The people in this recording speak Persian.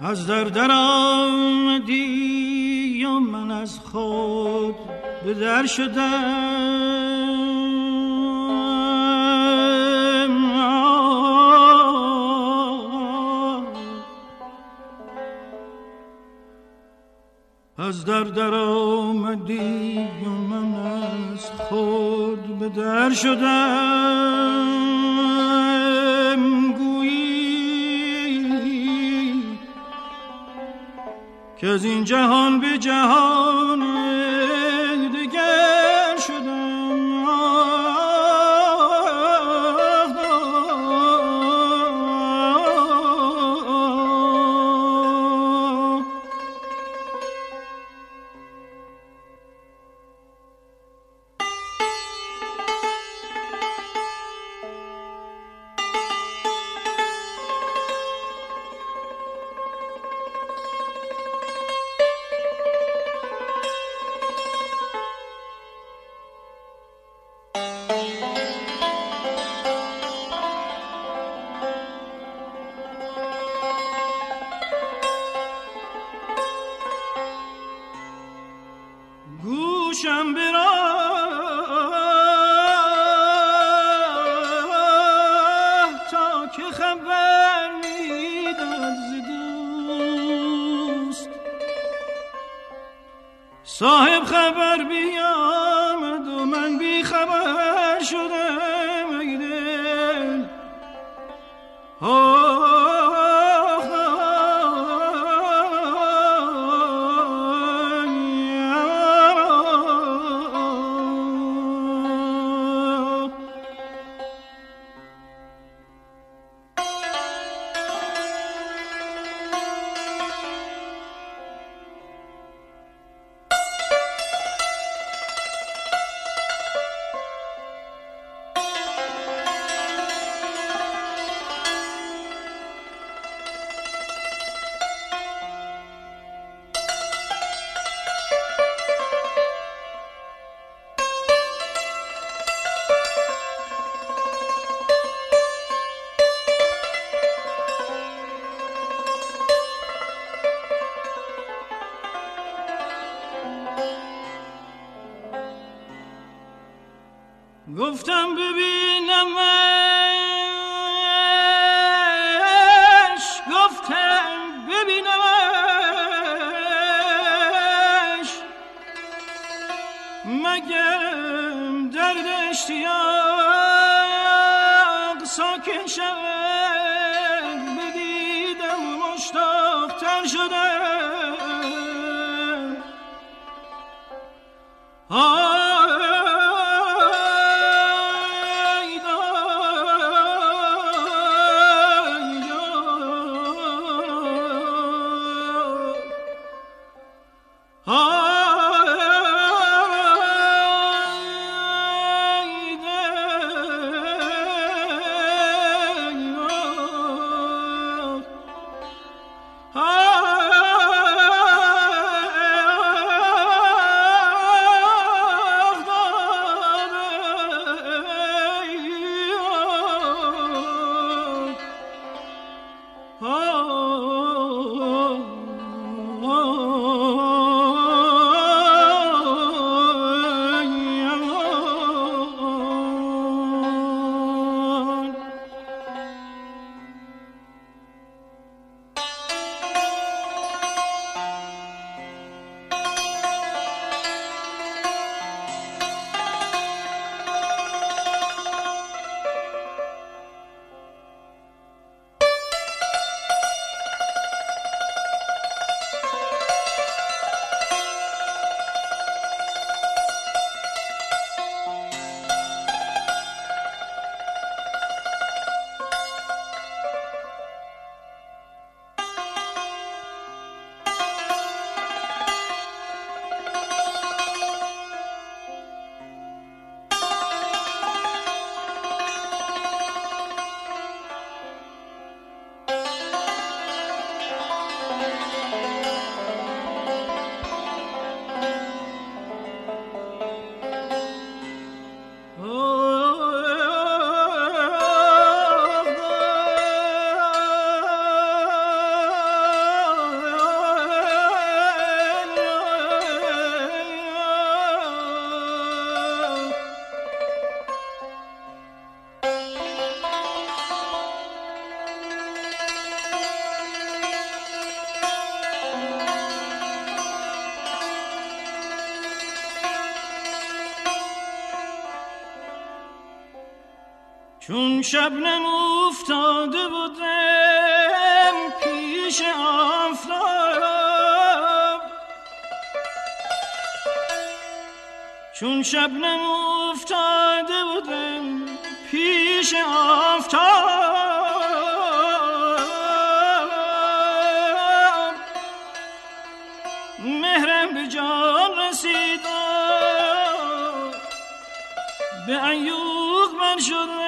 از در آمدی و من از خود به در شدم. از در آمدی و من از خود به در شدم. گویی که از این جهان به جهان دگر شدم. گوشم براه تا که خبر میداد ز دوست. صاحب خبر بیامد و من بی خبر شدم. ای دل گفتم ببینمش، گفتم ببینمش، مگرم درد اشتیاق ساکن شود. بدیدم مشتاق تر شدم. چون شبنم افتاده بودم پیش آفتاب، چون شبنم افتاده بودم پیش آفتاب، مهرم به جان رسید، به عیوق من شد